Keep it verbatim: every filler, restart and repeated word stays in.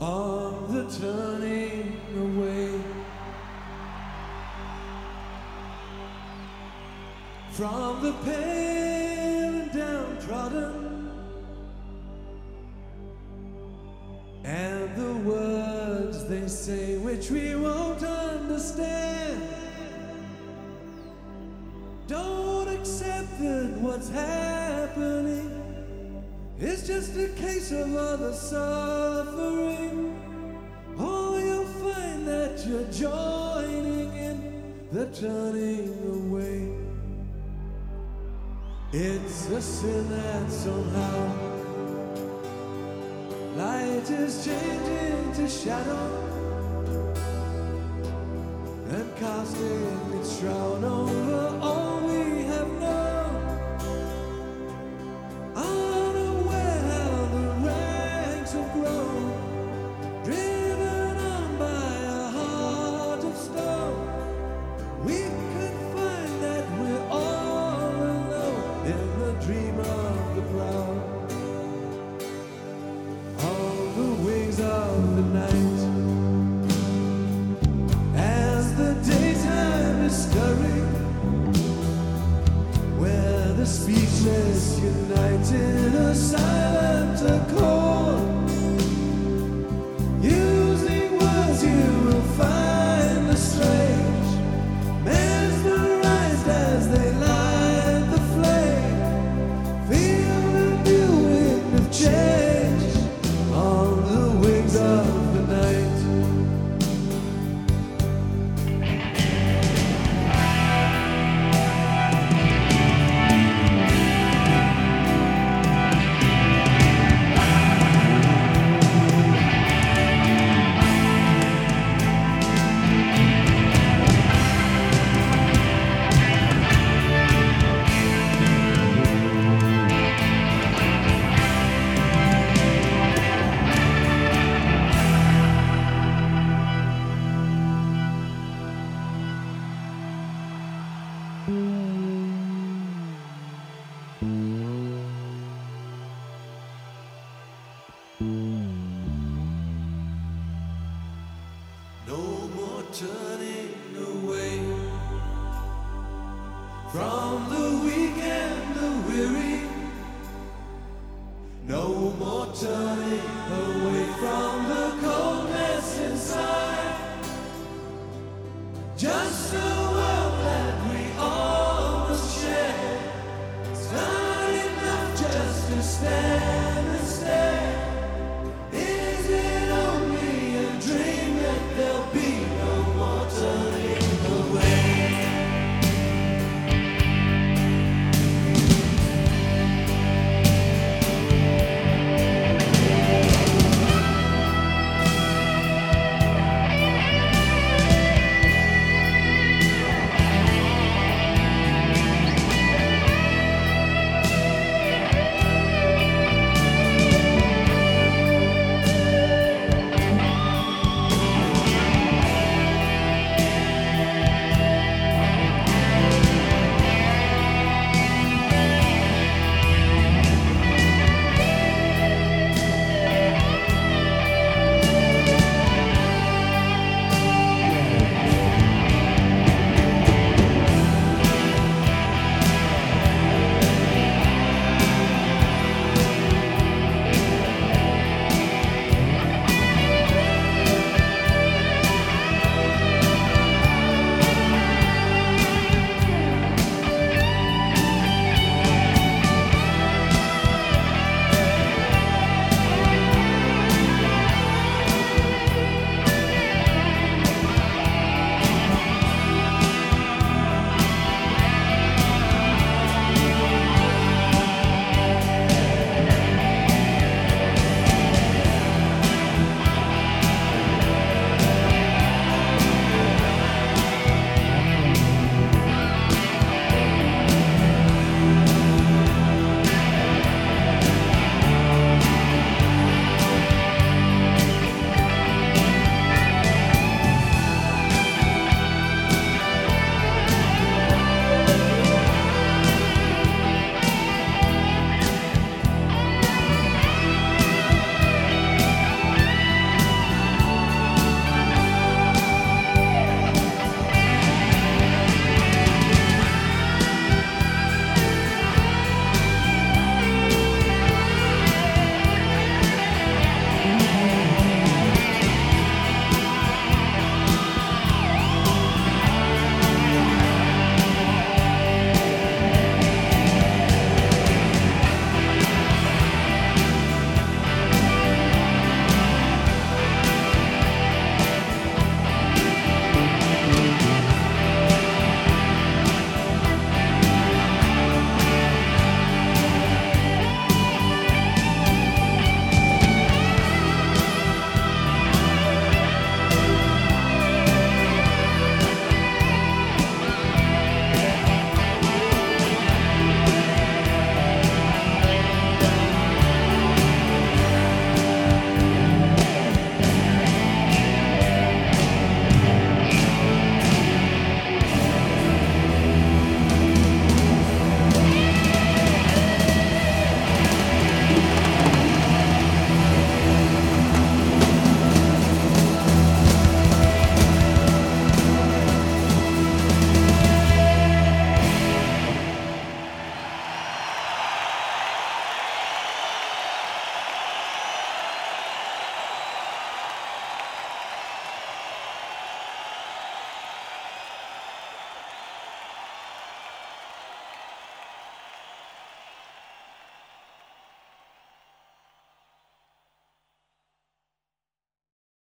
on the turning away from the pale and downtrodden, and the words they say which we won't understand. Don't accept that what's happening it's just a case of other suffering. Oh, you'll find that you're joining in the turning away. It's a sin that somehow light is changing to shadow and casting its shroud over all we have known. Driven on by a heart of stone, we could find that we're all alone in the dream of the proud. On the wings of the night, as the daytime is stirring, where the speechless unite in a silent accord. Using words you will find the strange, mesmerized as they light the flame. Feel the new wind of change on the wings of the night. No more turning away from the weak and the weary. No more turning away from the coldness inside. Just so